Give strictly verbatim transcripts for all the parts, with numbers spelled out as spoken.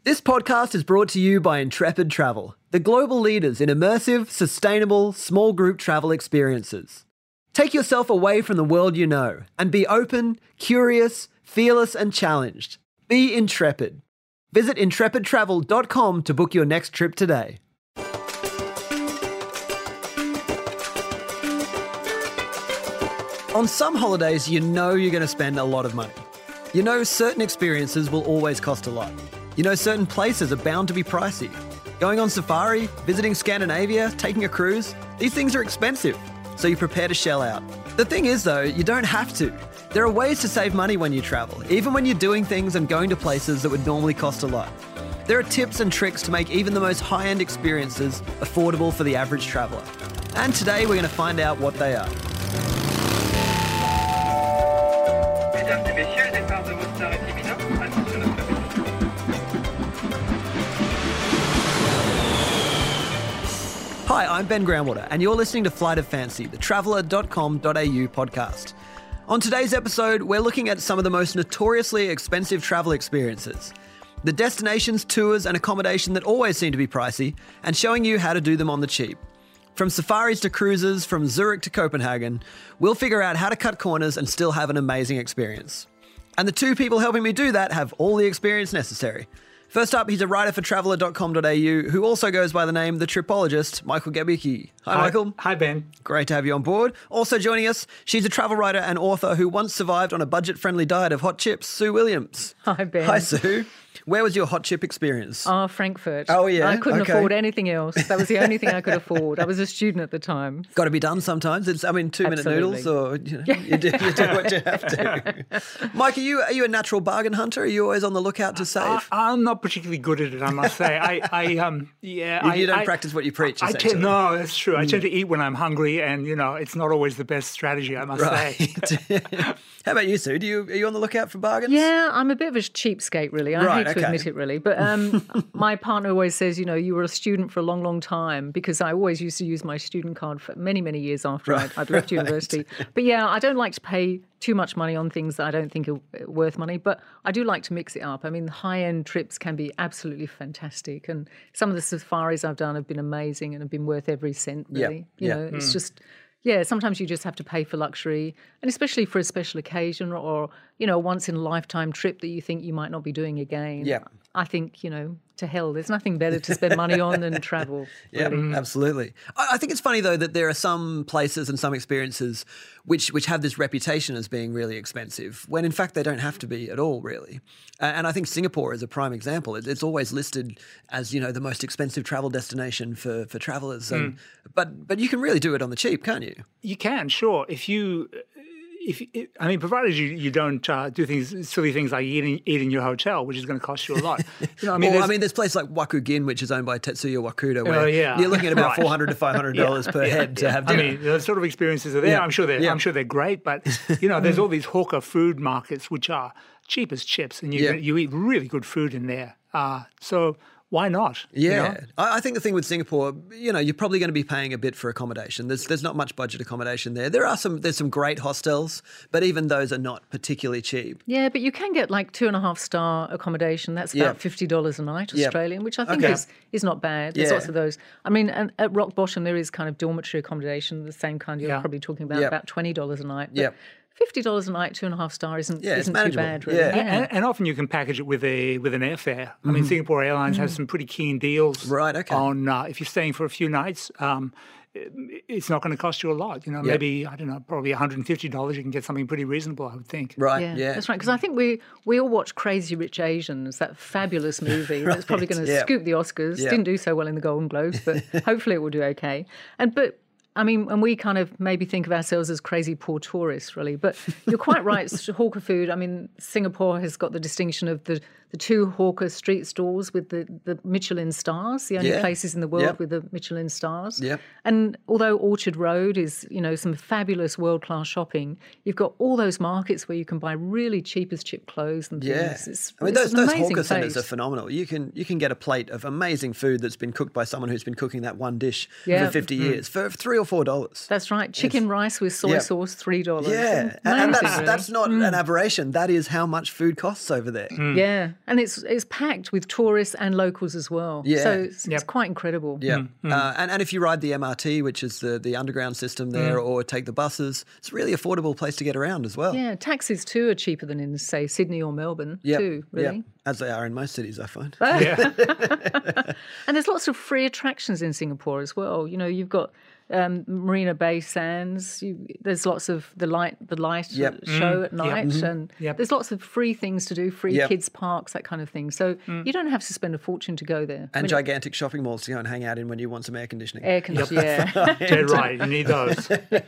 This podcast is brought to you by Intrepid Travel, the global leaders in immersive, sustainable, small group travel experiences. Take yourself away from the world you know and be open, curious, fearless and challenged. Be intrepid. Visit intrepid travel dot com to book your next trip today. On some holidays, you know you're going to spend a lot of money. You know certain experiences will always cost a lot. You know certain places are bound to be pricey. Going on safari, visiting Scandinavia, taking a cruise, these things are expensive, so you prepare to shell out. The thing is though, you don't have to. There are ways to save money when you travel, even when you're doing things and going to places that would normally cost a lot. There are tips and tricks to make even the most high-end experiences affordable for the average traveller. And today we're going to find out what they are. Mesdames et messieurs, départ de Mostar est imminent. Attention à notre avis. Hi, I'm Ben Groundwater, and you're listening to Flight of Fancy, the traveller dot com dot a u podcast. On today's episode, we're looking at some of the most notoriously expensive travel experiences, the destinations, tours, and accommodation that always seem to be pricey, and showing you how to do them on the cheap. From safaris to cruises, from Zurich to Copenhagen, we'll figure out how to cut corners and still have an amazing experience. And the two people helping me do that have all the experience necessary. First up, he's a writer for traveller dot com dot a u who also goes by the name The Tripologist, Michael Gebicki. Hi, Hi, Michael. Hi, Ben. Great to have you on board. Also joining us, she's a travel writer and author who once survived on a budget-friendly diet of hot chips, Sue Williams. Hi, Ben. Hi, Sue. Where was your hot chip experience? Oh, Frankfurt. Oh, yeah? I couldn't Okay. afford anything else. That was the only thing I could afford. I was a student at the time. Got to be done sometimes. It's, I mean, two-minute Absolutely. noodles, or you, know, you, do, you do what you have to. Mike, are you are you a natural bargain hunter? Are you always on the lookout to save? I, I'm not particularly good at it, I must say. I, I um, yeah. You- I, you don't I- practice what you preach, I essentially. tend, no, that's true. I tend to eat when I'm hungry, and you know, it's not always the best strategy, I must say. Right. How about you, Sue? Do you are you on the lookout for bargains? Yeah, I'm a bit of a cheapskate, really. I Right, hate to okay. admit it, really. But um, my partner always says, you know, you were a student for a long, long time, because I always used to use my student card for many, many years after Right, I'd, I'd left right. university. But yeah, I don't like to pay too much money on things that I don't think are worth money, but I do like to mix it up. I mean, high-end trips can be absolutely fantastic, and some of the safaris I've done have been amazing and have been worth every cent, Yeah, really. You yeah. know, it's just... Yeah, sometimes you just have to pay for luxury, and especially for a special occasion or, you know, a once-in-a-lifetime trip that you think you might not be doing again. Yeah. I think, you know, to hell, there's nothing better to spend money on than travel. Yeah, really. absolutely. I, I think it's funny though that there are some places and some experiences which which have this reputation as being really expensive, when in fact they don't have to be at all, really. Uh, and I think Singapore is a prime example. It, it's always listed as, you know, the most expensive travel destination for for travellers. And, But but you can really do it on the cheap, can't you? You can, sure. If you, if I mean, provided you, you don't uh, do things, silly things like eat in, eat in your hotel, which is going to cost you a lot. You know, I mean, Well, there's- I mean, there's places like Wakugin, which is owned by Tetsuya Wakuda, where Oh, yeah. you're looking at about Right. four hundred to five hundred dollars per head to have I dinner. mean, those sort of experiences are there. Yeah. I'm sure they're. Yeah. I'm sure they're great, but you know, there's all these hawker food markets which are cheap as chips, and you Yeah. you eat really good food in there. Uh, so why not? you Yeah, know? I, I think the thing with Singapore, you know, you're probably going to be paying a bit for accommodation. There's there's not much budget accommodation there. There are some there's some great hostels, but even those are not particularly cheap. Yeah, but you can get like two and a half star accommodation. That's Yeah. about fifty dollars a night, Yeah. Australian, which I think Okay. is, is not bad. There's Yeah. lots of those. I mean, and at rock bottom, there is kind of dormitory accommodation, the same kind you're Yeah. probably talking about, Yeah. about twenty dollars a night. But Yeah. fifty dollars a night, two and a half star isn't, Yeah, it's isn't too manageable. bad, really. Yeah. And, and often you can package it with a with an airfare. I mean, Singapore Airlines has some pretty keen deals. Mm-hmm. Right, okay. On uh, if you're staying for a few nights, um, it- it's not going to cost you a lot. You know, Yeah. maybe I don't know, probably one hundred fifty dollars. You can get something pretty reasonable, I would think. Right? Yeah, Yeah, that's right. Because I think we we all watched Crazy Rich Asians, that fabulous movie that's probably going to yeah. scoop the Oscars. Yeah. Didn't do so well in the Golden Globes, but hopefully it will do okay. And but I mean, and we kind of maybe think of ourselves as crazy poor tourists, really. But you're quite right. It's hawker food. I mean, Singapore has got the distinction of the, the two hawker street stalls with the, the Michelin stars, the only Yeah. places in the world Yep. with the Michelin stars. Yep. And although Orchard Road is, you know, some fabulous world-class shopping, you've got all those markets where you can buy really cheap as chip clothes and things. Yeah, It's, I mean it's those an those amazing hawker centres are place. phenomenal. You can you can get a plate of amazing food that's been cooked by someone who's been cooking that one dish Yeah. for fifty years for three or four dollars. That's right. Chicken rice with soy Yeah. sauce, three dollars. Yeah, and, and that's really. that's not Mm. an aberration. That is how much food costs over there. Yeah, and it's it's packed with tourists and locals as well. Yeah. So it's, Yep. it's quite incredible. Yeah, uh, and and if you ride the M R T, which is the the underground system there, or take the buses, it's a really affordable place to get around as well. Yeah, taxis too are cheaper than in, say, Sydney or Melbourne Yep, too, really. yep. As they are in most cities, I find. Yeah. And there's lots of free attractions in Singapore as well. You know, you've got um, Marina Bay Sands. You, there's lots of the light, the light Yep. show at night, and Yep. there's lots of free things to do, free Yep. kids parks, that kind of thing. So you don't have to spend a fortune to go there. And gigantic shopping malls to go and hang out in when you want some air conditioning. Air conditioning, yeah. Dead right. You need those.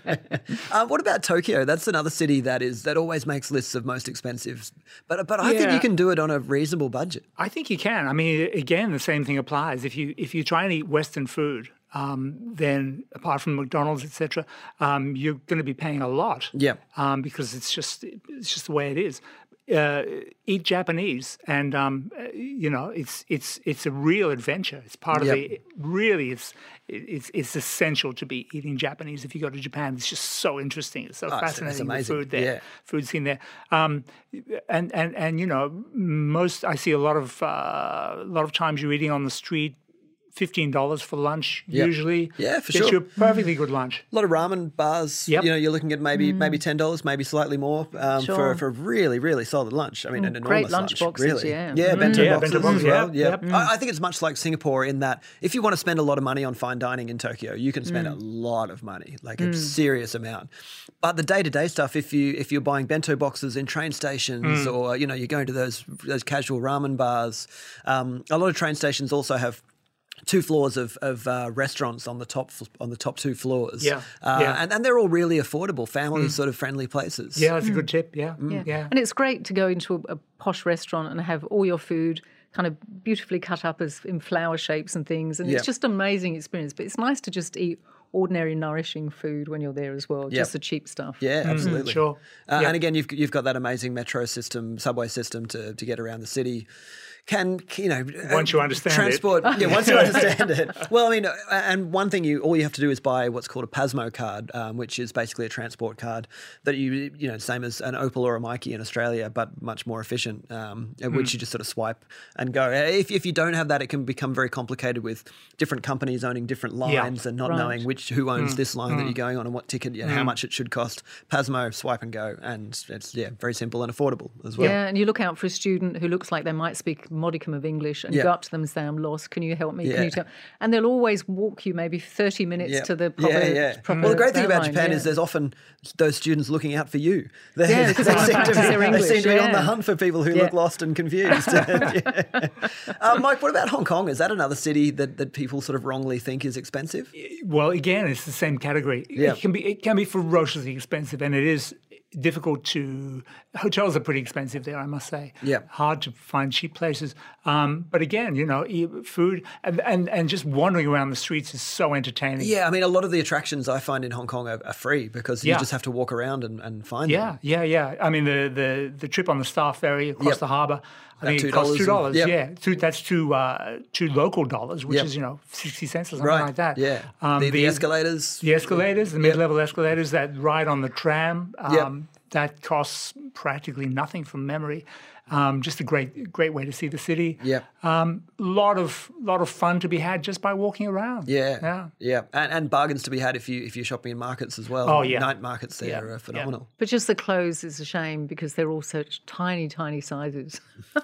Uh, what about Tokyo? That's another city that is that always makes lists of most expensive. But but I think Yeah. you can do it on a reasonable budget. I think you can. I mean, again, the same thing applies. If you if you try and eat Western food, um, then apart from McDonald's, et cetera, um, you're going to be paying a lot. Yeah. Um, because it's just it's just the way it is. Uh, eat Japanese, and um, uh, you know, it's it's it's a real adventure. It's part of Yep. the really. It's it's it's essential to be eating Japanese if you go to Japan. It's just so interesting. It's so Oh, it's- it's fascinating. The amazing. food there, Yeah. food scene there, um, and and and you know, most I see a lot of uh, a lot of times you're eating on the street. Fifteen dollars for lunch Yep. usually. Yeah, for Gets sure. you a perfectly good lunch. A lot of ramen bars. Yep. You know, you're looking at maybe maybe ten dollars, maybe slightly more um, Sure. for for a really really solid lunch. I mean, an great enormous lunch boxes, really. yeah. yeah, Mm. bento Yeah, boxes bento boxes, as well. yeah, Yeah, yep. I, I think it's much like Singapore in that if you want to spend a lot of money on fine dining in Tokyo, you can spend a lot of money, like a serious amount. But the day to day stuff, if you if you're buying bento boxes in train stations, or you know you're going to those those casual ramen bars, um, a lot of train stations also have two floors of, of uh, restaurants on the top on the top two floors. Yeah, Uh, yeah. And, and they're all really affordable, family sort of friendly places. Yeah, that's a good tip. Yeah, Yeah. yeah. And it's great to go into a, a posh restaurant and have all your food kind of beautifully cut up as in flower shapes and things. And Yeah. it's just an amazing experience. But it's nice to just eat ordinary, nourishing food when you're there as well, Yep. just the cheap stuff. Yeah, absolutely. sure. Uh, Yeah. And again, you've you've got that amazing metro system, subway system to to get around the city. Can you know? Once you understand it. transport, yeah. Once you understand it. Well, I mean, uh, and one thing you all you have to do is buy what's called a Pasmo card, um, which is basically a transport card that you you know same as an Opal or a Mikey in Australia, but much more efficient. Um, Hmm. Which you just sort of swipe and go. If if you don't have that, it can become very complicated with different companies owning different lines and not Right. knowing which who owns Hmm. this line that you're going on and what ticket and how much it should cost. Pasmo, swipe and go, and it's yeah very simple and affordable as well. Yeah, and you look out for a student who looks like they might speak a modicum of English and Yeah. go up to them and say, I'm lost, can you help me? Yeah. Can you tell? And they'll always walk you maybe thirty minutes Yeah. to the proper, yeah, yeah. proper Well, the great thing about line, Japan yeah. is there's often those students looking out for you. They, Yeah, because they wanna seem to practice be, their they English, seem to be on the yeah. hunt for people who Yeah. look lost and confused. Yeah. uh, Mike, what about Hong Kong? Is that another city that, that people sort of wrongly think is expensive? Well, again, it's the same category. Yeah. It can be it can be ferociously expensive, and it is difficult to. Hotels are pretty expensive there, I must say. Yeah. Hard to find cheap places. Um, but again, you know, e- food and, and and just wandering around the streets is so entertaining. Yeah, I mean, a lot of the attractions I find in Hong Kong are, are free because you Yeah. just have to walk around and, and find Yeah, them. yeah, yeah. I mean, the the, the trip on the Star Ferry across Yep. the harbour, I think two it costs dollars two dollars. and- Yeah, two, that's two uh, two local dollars, which Yep. is you know sixty cents or something Right, like that. yeah. Um, the, the escalators. The escalators, the mid-level escalators that ride on the tram, um, Yep. that costs practically nothing from memory. Um, just a great, great way to see the city. Yep. Um, lot of, lot of fun to be had just by walking around. Yeah, Yeah. yeah, and, and bargains to be had if you if you're shopping in markets as well. Oh, yeah. Night markets there Yeah, are yeah. phenomenal. But just the clothes is a shame because they're all such tiny, tiny sizes.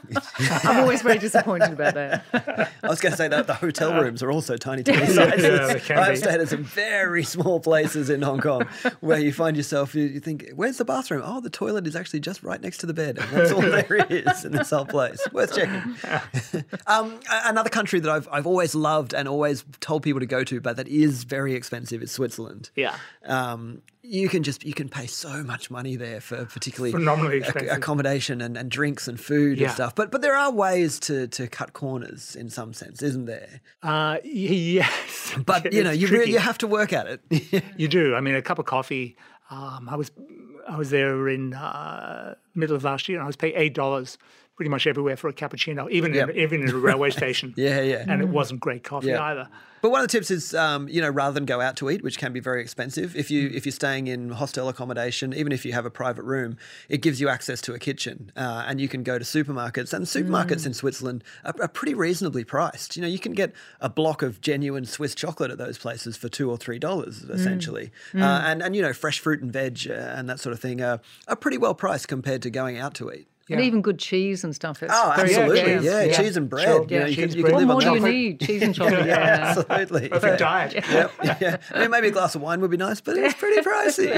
I'm always very disappointed about that. I was going to say that the hotel rooms are also tiny, tiny sizes. Yeah, they can I've be. stayed at some very small places in Hong Kong where you find yourself, you, you think, where's the bathroom? Oh, the toilet is actually just right next to the bed. And that's all there is in this whole place. Worth checking. um, a- another country that I've, I've always loved and always told people to go to, but that is very expensive, is Switzerland. Yeah. Um, you can just you can pay so much money there for particularly Phenomenally ac- expensive. accommodation and, and drinks and food Yeah. and stuff. But but there are ways to to cut corners in some sense, isn't there? Uh, y- yes. But you know, It's you really tricky. you have to work at it. You do. I mean, a cup of coffee. Um, I was I was there in uh, middle of last year, and I was paying eight dollars pretty much everywhere for a cappuccino, even Yep. in, even in a railway station. Yeah, yeah. And it wasn't great coffee Yeah. either. But one of the tips is, um, you know, rather than go out to eat, which can be very expensive, if you if you're staying in hostel accommodation, even if you have a private room, it gives you access to a kitchen, uh, and you can go to supermarkets. And supermarkets in Switzerland are, are pretty reasonably priced. You know, you can get a block of genuine Swiss chocolate at those places for two or three dollars, essentially. Uh, and and you know, fresh fruit and veg uh, and that sort of thing are, are pretty well priced compared to going out to eat. And Yeah. even good cheese and stuff. It's Oh, very absolutely. good. Yeah, Yeah. cheese and bread. Sure. You know, Yeah, you can, cheese, you bread. can live What on more do chocolate. you need? Cheese and chocolate. Yeah. Absolutely. Perfect yeah. diet. Yep. Yeah. I mean, maybe a glass of wine would be nice, but it's pretty pricey.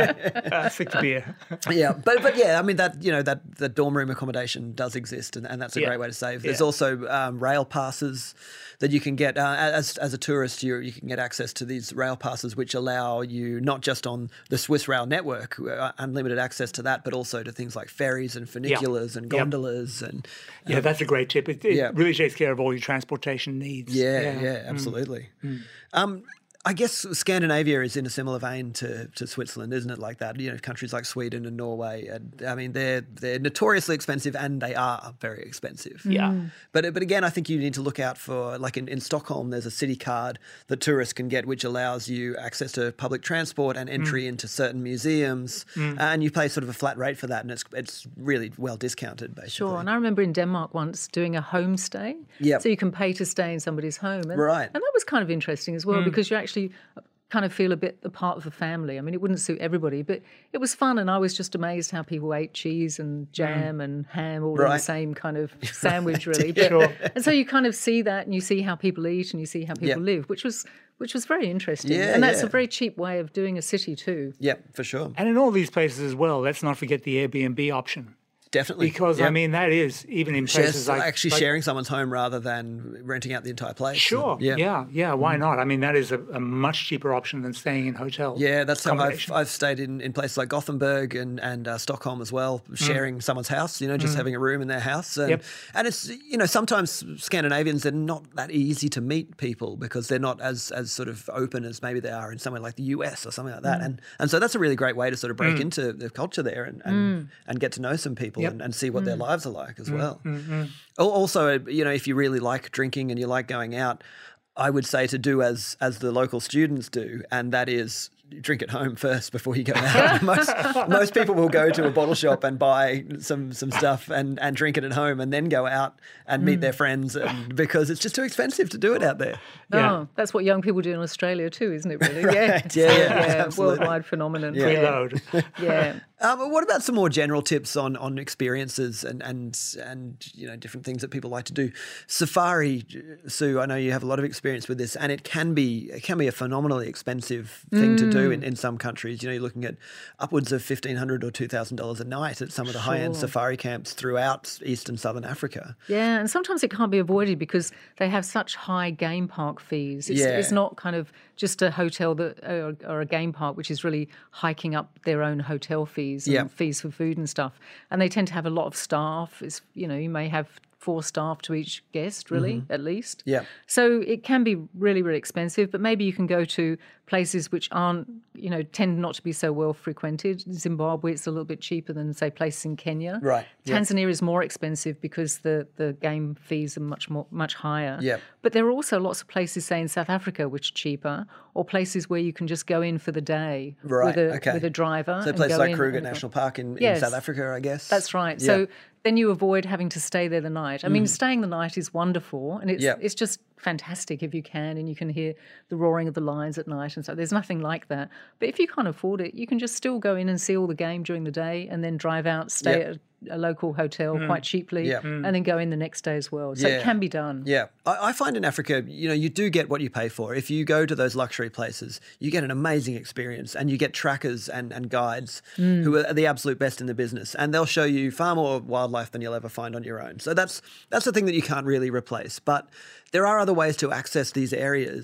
Uh, stick to beer. yeah, but but yeah, I mean that you know that the dorm room accommodation does exist, and, and that's a Yeah. great way to save. There's Yeah. also um, rail passes that you can get uh, as as a tourist. You you can get access to these rail passes, which allow you not just on the Swiss Rail network, uh, unlimited access to that, but also to things like ferries and funiculars and Yep. gondolas and Yeah, that's a great tip. It, it yeah. really takes care of all your transportation needs. yeah, yeah, absolutely. Um, I guess Scandinavia is in a similar vein to, to Switzerland, isn't it? Like that, you know, countries like Sweden and Norway. And I mean, they're they're notoriously expensive, and they are very expensive. Yeah. But but again, I think you need to look out for, like in, in Stockholm, there's a city card that tourists can get, which allows you access to public transport and entry into certain museums, and you pay sort of a flat rate for that, and it's it's really well discounted, basically. Sure. And I remember in Denmark once doing a homestay. Yep. So you can pay to stay in somebody's home. And, Right. And that was kind of interesting as well because you actually kind of feel a bit a part of the family. I mean, it wouldn't suit everybody, but it was fun. And I was just amazed how people ate cheese and jam and ham all in Right. the same kind of sandwich, really. But, Sure. And so you kind of see that and you see how people eat and you see how people Yep. live, which was which was very interesting. Yeah, and that's yeah. a very cheap way of doing a city too. Yeah, for sure. And in all these places as well, let's not forget the Airbnb option. Definitely. Because, Yeah. I mean, that is, even in Shares- places like... actually like- sharing someone's home rather than renting out the entire place. Sure. Yeah. Yeah. Yeah. Why not? I mean, that is a, a much cheaper option than staying in hotels. Yeah, that's how I've, accommodation. I've stayed in, in places like Gothenburg and, and uh, Stockholm as well, sharing someone's house, you know, just having a room in their house. And, Yep. and it's, you know, sometimes Scandinavians, they're not that easy to meet people because they're not as as sort of open as maybe they are in somewhere like the U S or something like that. And and so that's a really great way to sort of break into the culture there and, and, and get to know some people Yep. and, and see what their lives are like as well. Al- Also, you know, if you really like drinking and you like going out, I would say to do as as the local students do, and that is drink at home first before you go out. most most people will go to a bottle shop and buy some some stuff and, and drink it at home and then go out and meet their friends and, because it's just too expensive to do it out there. Yeah. Oh, that's what young people do in Australia too, isn't it? Really? Yeah. Right. Yeah, yeah, absolutely. Worldwide phenomenon. Yeah. Preload. Yeah. Um, what about some more general tips on on experiences and and and you know different things that people like to do? Safari, Sue, I know you have a lot of experience with this, and it can be it can be a phenomenally expensive thing to do in, in some countries. You know, you're looking at upwards of fifteen hundred or two thousand dollars a night at some of the high end Sure. safari camps throughout East and Southern Africa. Yeah, and sometimes it can't be avoided because they have such high game park fees. It's, Yeah. it's not kind of just a hotel that or, or a game park, which is really hiking up their own hotel fees and Yeah. fees for food and stuff. And they tend to have a lot of staff. It's, you know, you may have four staff to each guest, really, at least. Yeah. So it can be really, really expensive, but maybe you can go to places which aren't, you know, tend not to be so well frequented. Zimbabwe, it's a little bit cheaper than, say, places in Kenya. Right, yeah. Tanzania is more expensive because the, the game fees are much more much higher. Yeah. But there are also lots of places, say, in South Africa, which are cheaper, or places where you can just go in for the day Right, with a okay. with a driver. So and places go like in Kruger and- National Park in, in Yes. South Africa, I guess. That's right. Yeah. So then you avoid having to stay there the night. I mean, staying the night is wonderful, and it's Yeah. it's just fantastic if you can, and you can hear the roaring of the lions at night, and so there's nothing like that. But if you can't afford it, you can just still go in and see all the game during the day, and then drive out, stay Yep. at a, a local hotel quite cheaply, Yep. and then go in the next day as well. So Yeah. it can be done. Yeah, I, I find in Africa, you know, you do get what you pay for. If you go to those luxury places, you get an amazing experience, and you get trackers and, and guides who are the absolute best in the business, and they'll show you far more wildlife than you'll ever find on your own. So that's that's the thing that you can't really replace. But there are other ways to access these areas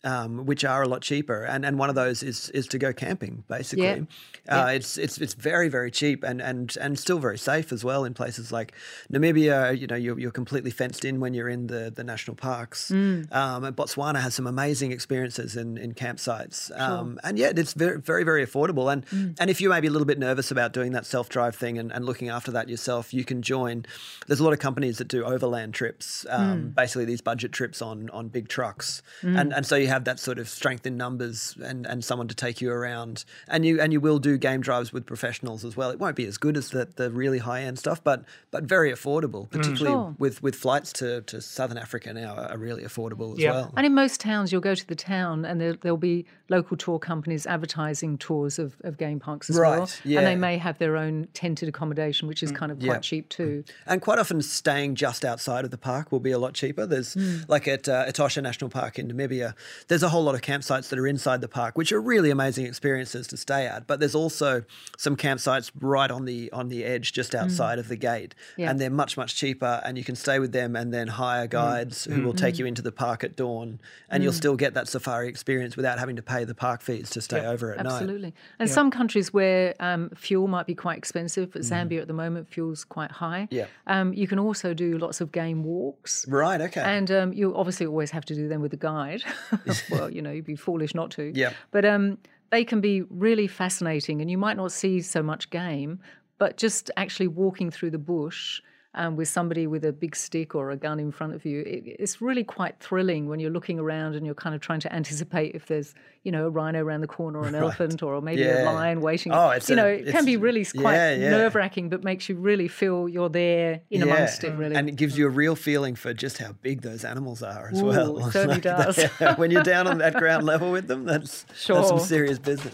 um, which are a lot cheaper, and, and one of those is is to go camping. Basically, Yeah. uh, Yeah. it's it's it's very very cheap and and and still very safe as well in places like Namibia. You know, you're you're completely fenced in when you're in the the national parks. Mm. Um, and Botswana has some amazing experiences in in campsites, um, and yeah, it's very very very affordable. And Mm. and if you may be a little bit nervous about doing that self drive thing and, and looking after that yourself, you can join. There's a lot of companies that do overland trips, um, Mm. basically these budget trips on on big trucks, and and so you have that sort of strength in numbers and, and someone to take you around, and you and you will do game drives with professionals as well. It won't be as good as the, the really high end stuff, but but very affordable, particularly Sure. with, with flights to, to Southern Africa now are really affordable as Yeah. well. And in most towns, you'll go to the town and there, there'll be local tour companies advertising tours of, of game parks as well. Right, yeah. And they may have their own tented accommodation, which is kind of quite yeah. cheap too. And quite often staying just outside of the park will be a lot cheaper. There's like at uh, Etosha National Park in Namibia, there's a whole lot of campsites that are inside the park, which are really amazing experiences to stay at. But there's also some campsites right on the on the edge, just outside of the gate, Yeah. and they're much much cheaper. And you can stay with them and then hire guides who will take you into the park at dawn, and you'll still get that safari experience without having to pay the park fees to stay over at night. Absolutely. And some countries where um, fuel might be quite expensive, but Zambia at the moment, fuel's quite high. Yeah. Um, you can also do lots of game walks. Right. Okay. And um, you obviously always have to do them with a guide. Well, you know, you'd be foolish not to. Yeah. But um, they can be really fascinating, and you might not see so much game, but just actually walking through the bush um, with somebody with a big stick or a gun in front of you, it, it's really quite thrilling when you're looking around and you're kind of trying to anticipate if there's, you know, a rhino around the corner or an elephant or maybe Yeah. a lion waiting. Oh, it's you a- know, it it's- can be really quite yeah, yeah. nerve-wracking, but makes you really feel you're there in amongst it, really. And it gives you a real feeling for just how big those animals are as Ooh, well. it certainly does. When you're down on that ground level with them, that's, Sure. that's some serious business.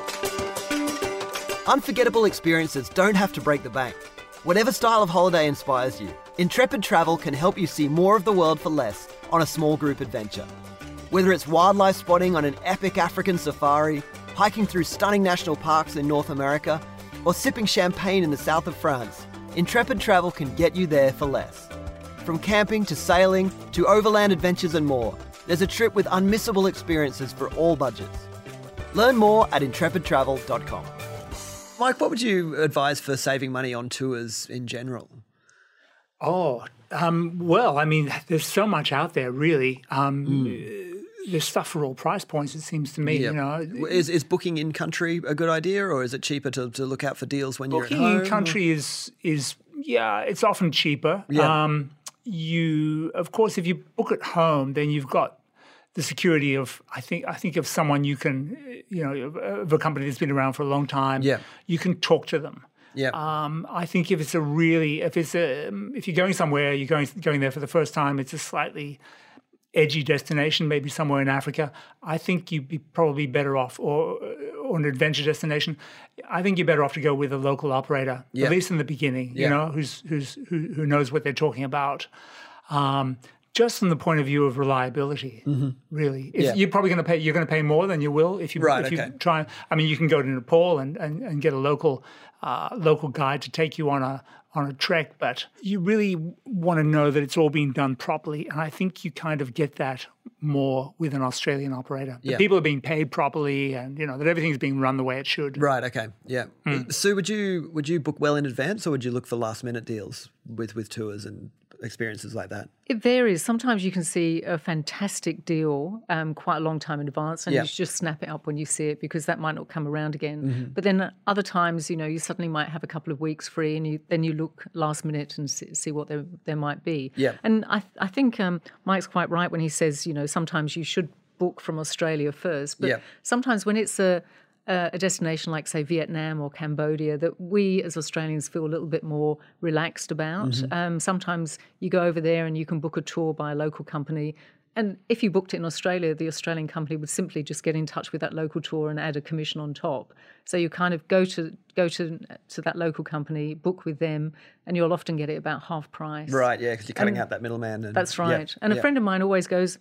Unforgettable experiences don't have to break the bank. Whatever style of holiday inspires you, Intrepid Travel can help you see more of the world for less on a small group adventure. Whether it's wildlife spotting on an epic African safari, hiking through stunning national parks in North America, or sipping champagne in the south of France, Intrepid Travel can get you there for less. From camping to sailing to overland adventures and more, there's a trip with unmissable experiences for all budgets. Learn more at intrepid travel dot com. Mike, what would you advise for saving money on tours in general? Oh, um, well, I mean, there's so much out there, really. Um, There's stuff for all price points, it seems to me. Yeah. You know, Is, is booking in country a good idea, or is it cheaper to, to look out for deals when booking you're at home? in country is is yeah, it's often cheaper. Yeah. Um, you, of course, if you book at home, then you've got the security of I think I think of someone you can, you know, of a company that's been around for a long time. Yeah. You can talk to them. Yeah. Um, I think if it's a really, if it's a, if you're going somewhere, you're going going there for the first time, it's a slightly edgy destination, maybe somewhere in Africa. I think you'd be probably better off, or or an adventure destination. I think you're better off to go with a local operator, Yeah. at least in the beginning. Yeah. You know, who's who's who, who knows what they're talking about. Um, just from the point of view of reliability, really. If Yeah. You're probably going to pay. You're going to pay more than you will if you Right, if okay. you try. I mean, you can go to Nepal and, and, and get a local uh, local guide to take you on a on a trek, but you really want to know that it's all being done properly. And I think you kind of get that more with an Australian operator. That Yeah. people are being paid properly, and you know that everything's being run the way it should. Right. Okay. Yeah. Hmm. Sue, would you would you book well in advance, or would you look for last minute deals with with tours and experiences like that? It varies. Sometimes you can see a fantastic deal um, quite a long time in advance, and Yeah. you just snap it up when you see it because that might not come around again. Mm-hmm. But then other times, you know, you suddenly might have a couple of weeks free, and you then you look last minute and see, see what there there might be. Yeah. And I I think um, Mike's quite right when he says, you know, sometimes you should book from Australia first, but Yeah. sometimes when it's a Uh, a destination like, say, Vietnam or Cambodia that we as Australians feel a little bit more relaxed about. Mm-hmm. Um, sometimes you go over there and you can book a tour by a local company. And if you booked it in Australia, the Australian company would simply just get in touch with that local tour and add a commission on top. So you kind of go to go to to that local company, book with them, and you'll often get it about half price. Right. Yeah, because you're cutting out that middleman. And, That's yeah, right. And a yeah. friend of mine always goes,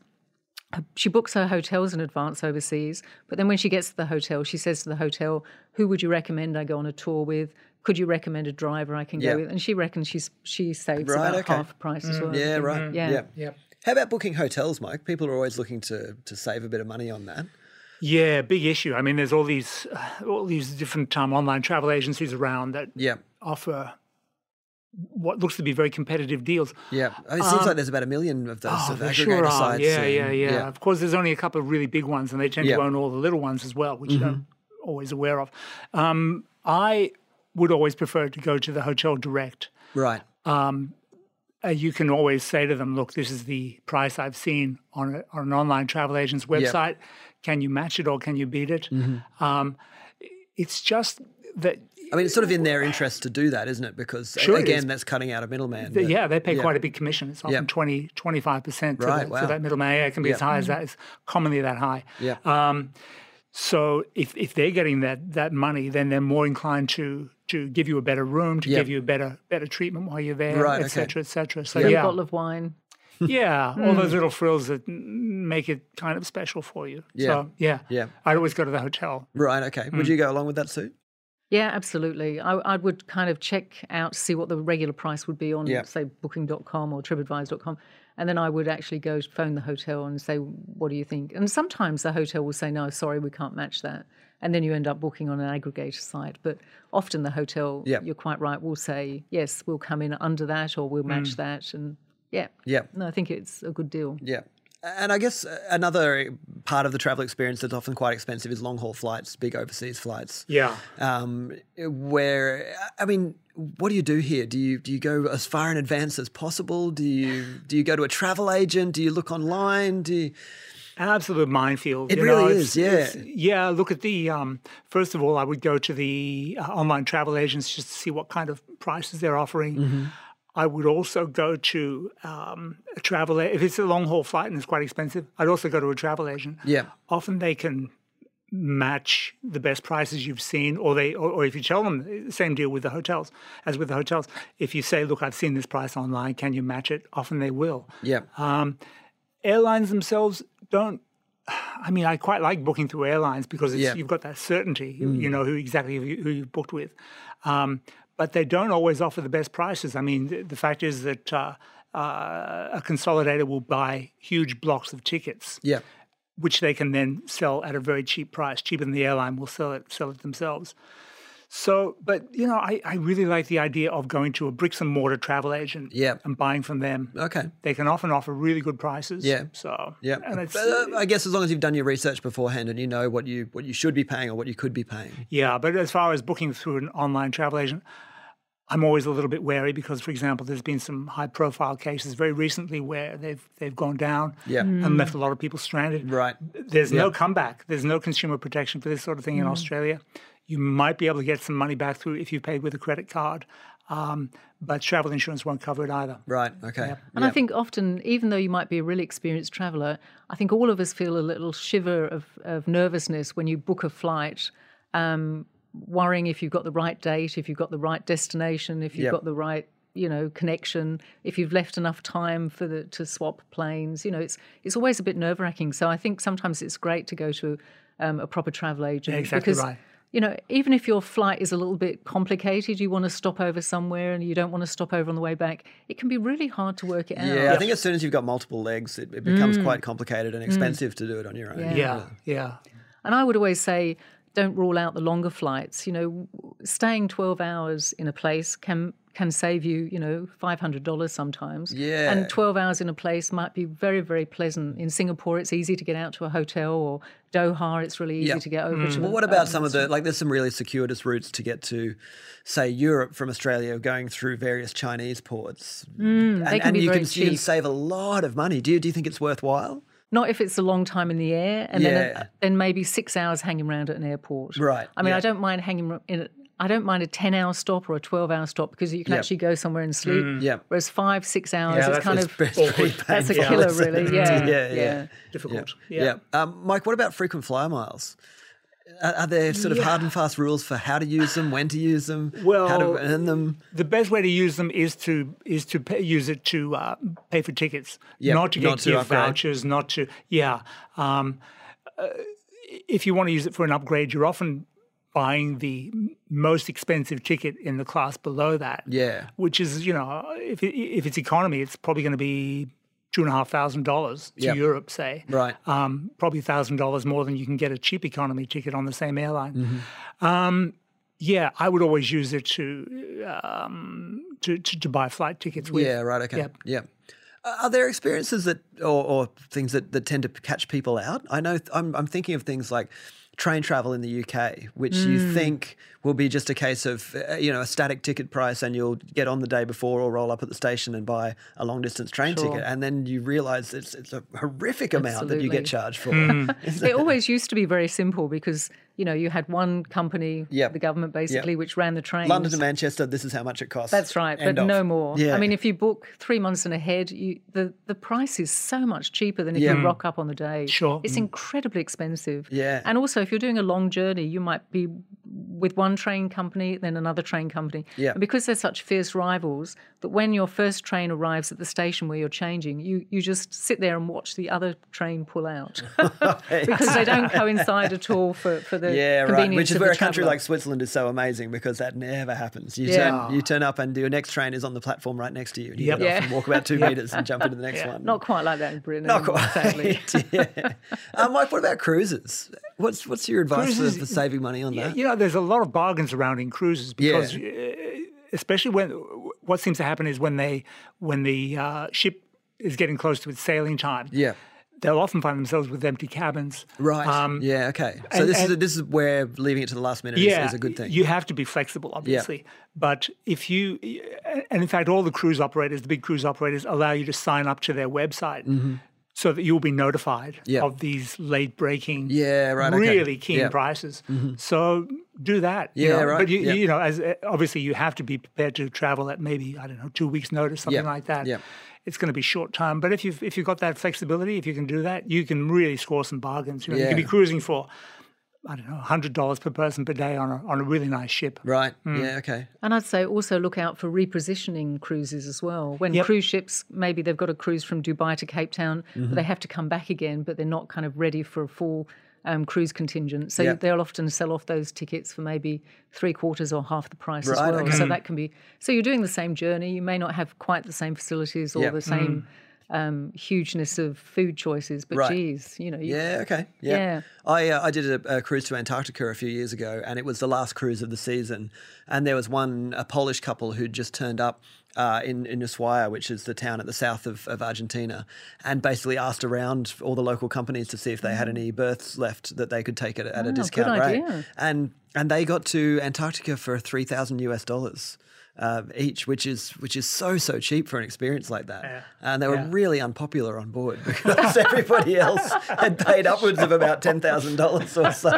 she books her hotels in advance overseas, but then when she gets to the hotel, she says to the hotel, who would you recommend I go on a tour with? could you recommend a driver I can Yeah. go with? And she reckons she's she saves Right, about okay. half the price as well. Yeah, right. Yeah. Yeah. Yeah. How about booking hotels, Mike? People are always looking to to save a bit of money on that. Yeah, big issue. I mean, there's all these uh, all these different um, online travel agencies around that Yeah. offer what looks to be very competitive deals. Yeah. I mean, it seems like there's about a million of those Oh, sort of there aggregator sure are. sites. Yeah, and- yeah, yeah, Of course, there's only a couple of really big ones, and they tend Yeah. to own all the little ones as well, which you don't always aware of. Um, I would always prefer to go to the hotel direct. Right. Uh, you can always say to them, "Look, this is the price I've seen on, a, on an online travel agent's website. Can you match it or can you beat it?" Mm-hmm. Um, it's just that. I mean, it's sort of in their interest to do that, isn't it? Because, Sure it again, is. that's cutting out a middleman. They- but- yeah, they pay yeah. quite a big commission. It's often Yeah. twenty, twenty-five percent to, Right, the, wow. to that middleman. Yeah, it can be Yeah. as high as that. It's commonly that high. Yeah. Um, so if, if they're getting that that money, then they're more inclined to to give you a better room, to Yeah. give you a better better treatment while you're there, Right, et okay. cetera, et cetera. So Free yeah, bottle of wine. yeah, all those little frills that m- make it kind of special for you. Yeah. So yeah, Yeah. I'd always go to the hotel. Right, okay. Mm. Would you go along with that, Sue? Yeah, absolutely. I, I would kind of check out to see what the regular price would be on, Yeah. say, booking dot com or tripadvisor dot com. And then I would actually go phone the hotel and say, what do you think? And sometimes the hotel will say, no, sorry, we can't match that. And then you end up booking on an aggregator site. But often the hotel, Yeah. you're quite right, will say, yes, we'll come in under that or we'll match Mm. that. And yeah, Yeah. no, I think it's a good deal. Yeah. And I guess uh, another part of the travel experience that's often quite expensive is long haul flights, big overseas flights. Yeah. Um, where I mean, what do you do here? Do you do you go as far in advance as possible? Do you do you go to a travel agent? Do you look online? Do you... Absolute minefield. It you really know, is, it's- yeah. it's- yeah, look at the, um, first of all, I would go to the uh, online travel agents just to see what kind of prices they're offering. Mm-hmm. I would also go to um, a travel, a- if it's a long haul flight and it's quite expensive, I'd also go to a travel agent. Yeah. Often they can match the best prices you've seen, or they, or, or if you tell them, same deal with the hotels as with the hotels. If you say, look, I've seen this price online, can you match it? Often they will. Yeah. Um, airlines themselves don't. I mean, I quite like booking through airlines because it's, Yeah. you've got that certainty. You, you know who exactly who, you- who you've booked with, um, but they don't always offer the best prices. I mean, the, the fact is that uh, uh, a consolidator will buy huge blocks of tickets, Yeah. which they can then sell at a very cheap price, cheaper than the airline will sell it sell it themselves. So, but you know, I, I really like the idea of going to a bricks and mortar travel agent Yeah. and buying from them. Okay. They can often offer really good prices. Yeah. So Yeah. and it's But, uh, I guess as long as you've done your research beforehand and you know what you what you should be paying or what you could be paying. yeah. But as far as booking through an online travel agent, I'm always a little bit wary because, for example, there's been some high-profile cases very recently where they've they've gone down Yeah. and left a lot of people stranded. Right. There's no Yeah. comeback. There's no consumer protection for this sort of thing in Australia. You might be able to get some money back through if you paid with a credit card, um, but travel insurance won't cover it either. Right. Okay. And I think often, even though you might be a really experienced traveller, I think all of us feel a little shiver of, of nervousness when you book a flight, um, worrying if you've got the right date, if you've got the right destination, if you've Yep. got the right, you know, connection, if you've left enough time for the to swap planes. You know, it's it's always a bit nerve wracking. So I think sometimes it's great to go to um, a proper travel agent Yeah, exactly because. right. You know, even if your flight is a little bit complicated, you want to stop over somewhere and you don't want to stop over on the way back, it can be really hard to work it out. Yeah, I think as soon as you've got multiple legs, it, it becomes quite complicated and expensive to do it on your own. Yeah. Yeah, yeah. And I would always say, don't rule out the longer flights. You know, staying twelve hours in a place can can save you, you know, five hundred dollars sometimes. Yeah. And twelve hours in a place might be very, very pleasant. In Singapore, it's easy to get out to a hotel, or Doha, it's really easy Yeah. to get over to. Well, what about some of the, like there's some really circuitous routes to get to, say, Europe from Australia, going through various Chinese ports. and they can and be you, very can, you can cheap. save a lot of money. Do you, do you think it's worthwhile? Not if it's a long time in the air, and Yeah. then then maybe six hours hanging around at an airport. Right, I mean, yeah. I don't mind hanging ar- in. A, I don't mind a ten-hour stop or a twelve-hour stop because you can Yeah. actually go somewhere and sleep. Yeah. Whereas five, six hours Yeah, is that's- kind that's of It's pretty that's a painful, killer, isn't really. it? Yeah, yeah, yeah. Difficult. Yeah. Yeah. Um, Mike, what about frequent flyer miles? Are, are there sort of hard and fast rules for how to use them, when to use them, how to Well, earn them? The best way to use them is to is to pay, use it to uh, pay for tickets, Yep, not to get not to gift upgrade. vouchers, not to yeah. Um, uh, if you want to use it for an upgrade, you're often buying the most expensive ticket in the class below that. Yeah. Which is, you know, if it, if it's economy, it's probably going to be two and a half thousand dollars to Yep. Europe, say. Right. Um, probably a thousand dollars more than you can get a cheap economy ticket on the same airline. Mm-hmm. Um, yeah, I would always use it to um, to, to to buy flight tickets with. Yeah, right, okay. Yep. Yeah. Uh, Are there experiences that, or, or things that, that tend to catch people out? I know, I'm, I'm thinking of things like train travel in the U K, which you think will be just a case of, uh, you know, a static ticket price and you'll get on the day before or roll up at the station and buy a long distance train Sure. ticket. And then you realise it's, it's a horrific amount that you Absolutely. get charged for. It always used to be very simple because, you know, you had one company, Yep. the government basically, Yep. which ran the trains. London to Manchester, this is how much it costs. That's right, End but of. no more. Yeah. I mean, if you book three months in ahead, you, the, the price is so much cheaper than if Yeah. you rock up on the day. Sure. It's incredibly expensive. Yeah. And also, if you're doing a long journey, you might be with one train company, then another train company. Yeah. And because they're such fierce rivals, that when your first train arrives at the station where you're changing, you, you just sit there and watch the other train pull out because they don't coincide at all for, for the Yeah, right. convenience Which is of where the a country traveller. like Switzerland is so amazing because that never happens. You Yeah. turn you turn up and your next train is on the platform right next to you. And you Yep. get off Yeah. and walk about two metres and jump into the next one. Not quite like that in Britain. Not anymore, sadly. quite. yeah. Um, Mike, what about cruises? What's what's your advice for, Cruises- for saving money on Yeah, that? you know, there's a lot of bargains around in cruises because, Yeah. uh, especially when what seems to happen is when they when the uh, ship is getting close to its sailing time. Yeah. They'll often find themselves with empty cabins. Right. Um, yeah. Okay. So and- this is and- this is where leaving it to the last minute is, yeah, is a good thing. You have to be flexible, obviously. But if you, and in fact, all the cruise operators, the big cruise operators, allow you to sign up to their website so that you'll be notified Mm-hmm. Yeah. of these late breaking, Yeah, right, okay. really keen Yeah. prices. So do that. you Yeah, know. right, But you, yeah. you know, as obviously you have to be prepared to travel at maybe I don't know two weeks' notice, something Yeah, like that. yeah. It's going to be short term, but if you've if you've got that flexibility, if you can do that, you can really score some bargains. You know, you can be Yeah. cruising for I don't know, one hundred dollars per person per day on a on a really nice ship. right. Mm. Yeah. Okay. And I'd say also look out for repositioning cruises as well. When Yep. cruise ships, maybe they've got a cruise from Dubai to Cape Town, Mm-hmm. but they have to come back again, but they're not kind of ready for a full um, cruise contingent. So Yep. they'll often sell off those tickets for maybe three quarters or half the price as Right, well. okay. So that can be, so you're doing the same journey. You may not have quite the same facilities or Yep. the same um, hugeness of food choices, but Right. geez, you know. You, Yeah. Okay. Yeah. Yeah. I uh, I did a, a cruise to Antarctica a few years ago, and it was the last cruise of the season. And there was one a Polish couple who'd just turned up uh, in in Ushuaia, which is the town at the south of, of Argentina, and basically asked around all the local companies to see if they had any berths left that they could take at, at a Oh, discount good rate. idea. And and they got to Antarctica for three thousand US dollars. Uh, each, which is which is so so cheap for an experience like that, Yeah. and they were Yeah. really unpopular on board because everybody else had paid upwards of about ten thousand dollars or so.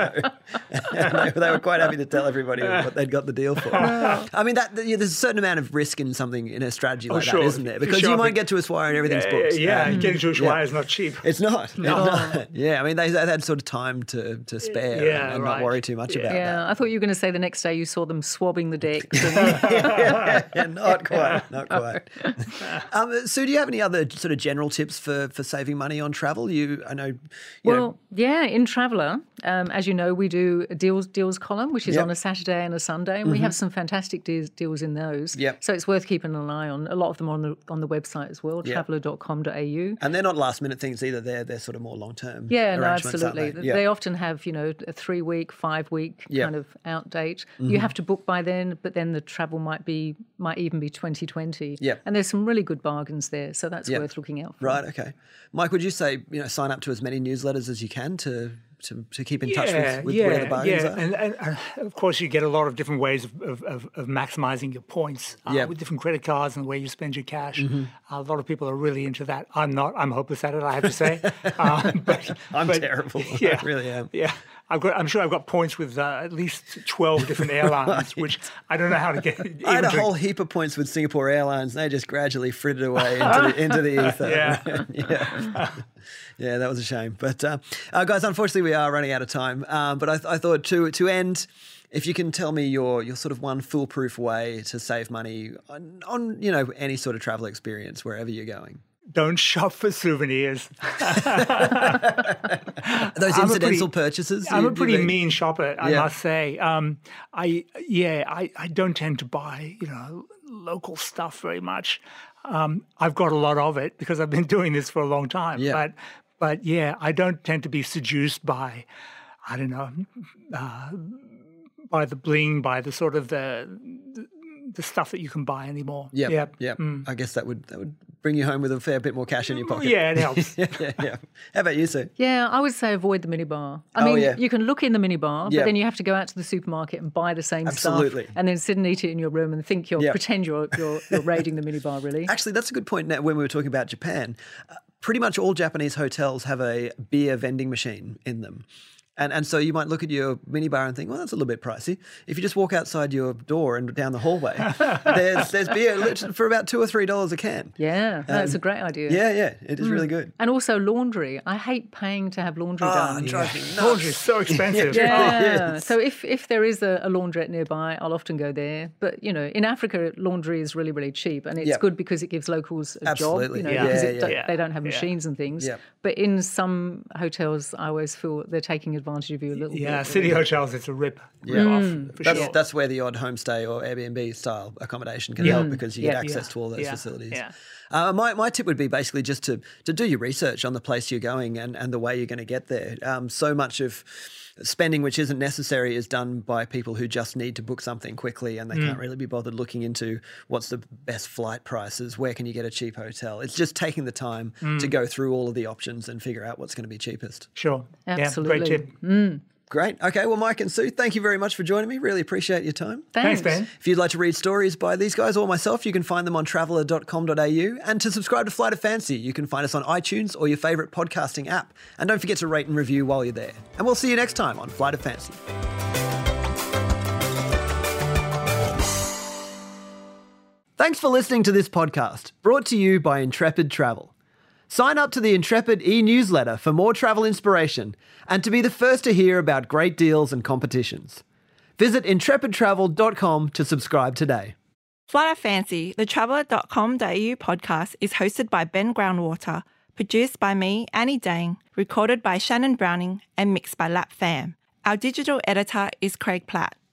And they, they were quite happy to tell everybody what they'd got the deal for. I mean, that yeah, there's a certain amount of risk in something in a strategy like sure. that, isn't there? Because Sure, you might but- get to Ushuaia and everything's Yeah, booked. yeah, Um, getting to Ushuaia yeah. is not cheap. It's not. It's not. Yeah, I mean, they, they had sort of time to, to spare Yeah, and, and right. not worry too much about Yeah, I thought you were going to say the next day you saw them swabbing the decks. And, that. Yeah, not quite, not quite. um, Sue, do you have any other sort of general tips for, for saving money on travel? You, I know, you well, know, yeah, in Traveller, um, as you know, we do a deals deals column, which is Yep. on a Saturday and a Sunday, and we have some fantastic deals, deals in those. Yep. So it's worth keeping an eye on. A lot of them are on the on the website as well, Yep. traveller dot com dot a u. and they're not last minute things either. They're they're sort of more long term. Yeah, no, arrangements, aren't absolutely. They? They, Yeah. often have, you know, a three week, five week Yep. kind of out date. You have to book by then, but then the travel might be might even be twenty twenty. Yep. And there's some really good bargains there, so that's Yep. worth looking out for. Right. Okay. Mike, would you say you know sign up to as many newsletters as you can to to, to keep in touch with, with yeah, where the bargains yeah. are? And, and, and of course, you get a lot of different ways of, of, of, of maximizing your points uh, Yep. with different credit cards and the way you spend your cash. A lot of people are really into that. I'm not. I'm hopeless at it, I have to say. um, but, I'm but, terrible. Yeah, I really am. Yeah. I've got, I'm sure I've got points with uh, at least twelve different airlines, which I don't know how to get. I had even a to- whole heap of points with Singapore Airlines. They just gradually frittered away into the, into the ether. Yeah. yeah. Yeah, that was a shame. But uh, uh, guys, unfortunately, we are running out of time. Um, but I, th- I thought to to end, if you can tell me your your sort of one foolproof way to save money on, on you know any sort of travel experience wherever you're going. don't shop for souvenirs. Those I'm a incidental pretty- purchases. I'm you- a pretty you make? mean shopper, I Yeah. must say. Um, I yeah, I, I don't tend to buy you know local stuff very much. Um, I've got a lot of it because I've been doing this for a long time. Yeah. But but yeah, I don't tend to be seduced by, I don't know, uh, by the bling, by the sort of the the, the stuff that you can buy anymore. Yep. Yep. Yep. Mm. I guess that would that would bring you home with a fair bit more cash in your pocket. Yeah, it helps. yeah, yeah, yeah. How about you, Sue? Yeah, I would say avoid the minibar. I Oh, mean, yeah. you can look in the minibar, but Yeah. then you have to go out to the supermarket and buy the same Absolutely. stuff, and then sit and eat it in your room and think you're Yeah. pretend you're, you're you're raiding the minibar. Really, Actually, that's a good point now when we were talking about Japan. Uh, pretty much all Japanese hotels have a beer vending machine in them. And and so you might look at your minibar and think, well, that's a little bit pricey. If you just walk outside your door and down the hallway, there's there's beer lit- for about two or three dollars a can. yeah, that's a great idea. Yeah, yeah, it is really good. And also laundry. I hate paying to have laundry Oh, done. it drives me nuts. Laundry is so expensive. Yeah. Yes. So if, if there is a, a laundrette nearby, I'll often go there. But, you know, in Africa, laundry is really, really cheap. And it's Yep. good because it gives locals a Absolutely. job, you know, Yeah. because Yeah, it, yeah. don't- Yeah. they don't have Yeah. machines and things. Yep. But in some hotels, I always feel they're taking advantage of you a little bit. Yeah, city hotels, it's a rip, Yeah. rip off Mm. for That's, sure. that's where the odd homestay or Airbnb style accommodation can Yeah. help because you get Yeah. access Yeah. to all those Yeah. facilities. Yeah. Uh, my, my tip would be basically just to to do your research on the place you're going and, and the way you're going to get there. Um, so much of spending which isn't necessary is done by people who just need to book something quickly and they can't really be bothered looking into what's the best flight prices, where can you get a cheap hotel. It's just taking the time to go through all of the options and figure out what's going to be cheapest. Sure. Absolutely. Yeah, great tip. Great. Okay, well, Mike and Sue, thank you very much for joining me. Really appreciate your time. Thanks, Ben. If you'd like to read stories by these guys or myself, you can find them on traveller dot com dot a u. And to subscribe to Flight of Fancy, you can find us on iTunes or your favourite podcasting app. And don't forget to rate and review while you're there. And we'll see you next time on Flight of Fancy. Thanks for listening to this podcast, brought to you by Intrepid Travel. Sign up to the Intrepid e-newsletter for more travel inspiration and to be the first to hear about great deals and competitions. Visit intrepid travel dot com to subscribe today. Flight of Fancy, the traveller dot com dot a u podcast is hosted by Ben Groundwater, produced by me, Annie Dang, recorded by Shannon Browning and mixed by Lap Fam. Our digital editor is Craig Platt.